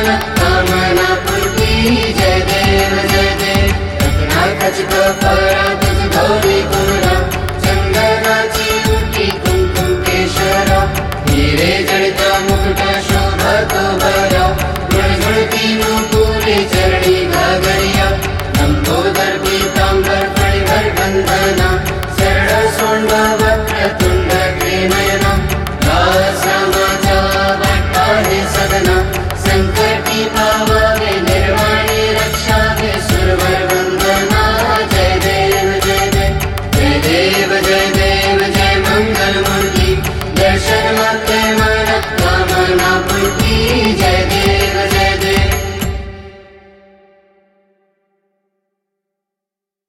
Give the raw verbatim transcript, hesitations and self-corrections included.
कामना पूर्ति जय देव जय देव रत्नाकच कफरा तुझ गौरी गुणरा चंदनाची मुठी कुमकुम केशरा हीरे जड़ता मुकुट शोभा तो भरा गुणगुणती नूपुरे चरणी घाघरिया लंबोदर पीतांबर फणिभर बंधना शरण सोंडा वक्रतुंड के नयना रास रामाचा वाटा हे सदना शंकर